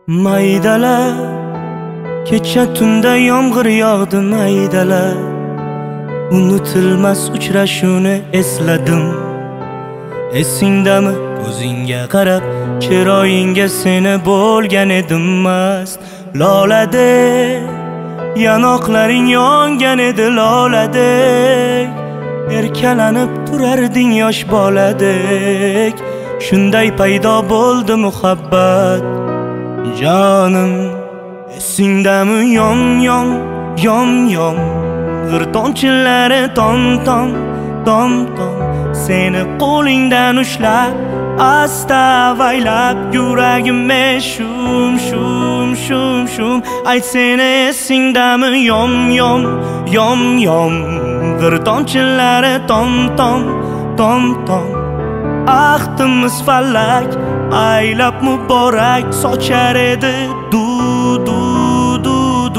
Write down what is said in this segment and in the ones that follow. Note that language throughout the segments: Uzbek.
Maydalar, kecha tunda yomg'ir yog'di maydalar. Unutilmas uchrashuvni esladim. Esingdami ko'zingga qarab, chiroyingga seni bo'lgan edim mast. Loladek, yanoqlaring yongan edi loladek. Erkalanib turarding yosh boladek. Shunday paydo bo'ldi muhabbat. Jonim, esingdami yom yom, yom yom, g'irtonchilari tom tom, tom tom. Seni qo'lingdan ushlab, asta avaylab, yuragimga shum shum shum shum. Ayt seni esingdami yom yom, yom yom, g'irtonchilari tom tom, tom tom. Ahdimiz falak, aylab muborak, sochar edi du du du du.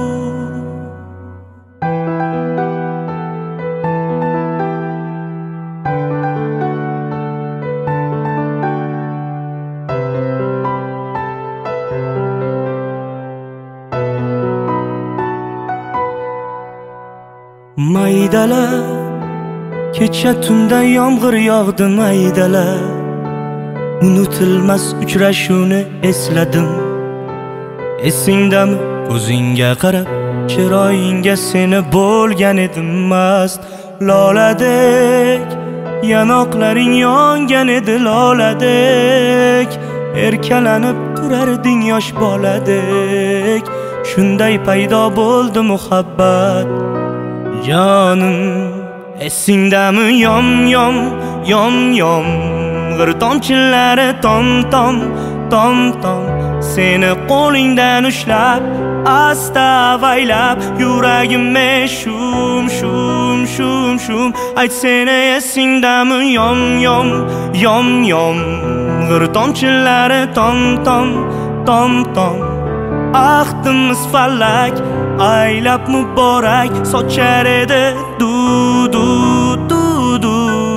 Maydalar, kecha tunda yomg'ir yog'di maydalar. Unutilmas uchrashuvni esladim. Esingdami ko'zingga qarab, chiroyingga seni bo'lgan edim mast. Loladek, yanoqlaring yongan edi loladek. Erkalanib turarding yosh boladek. Shunday paydo bo'ldi muhabbat. Jonim, esingdami yom yom, yom yom, g'irtonchilari tom tom, tom tom. Seni qo'lingdan ushlab, asta avaylab, yuragimga shum shum shum shum. Ayt seni esingdami yom yom, yom yom, g'irtonchilari tom tom, tom tom. Ahdimiz falak, aylab muborak, sochar edi du du du du.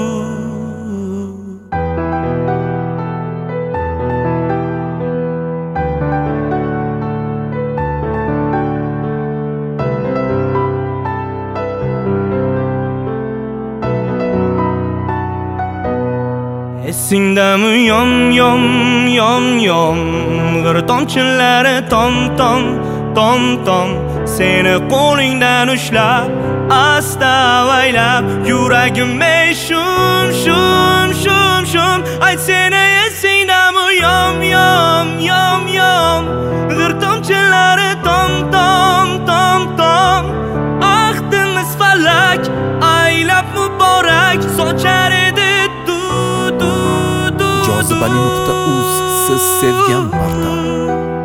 Esingdami yom yom, yom yom, g'irtonchilari tom tom, tom tom. Seni qo'lingdan ushlab, asta avaylab, yuragimga shum shum shum shum. Ayt seni esingdami yom yom, yom yom, g'irtonchilari tom tom, tom tom. Ahdimiz falak, aylab muborak, sochar edi du du du. Jozibali.uz, siz sevgan portal.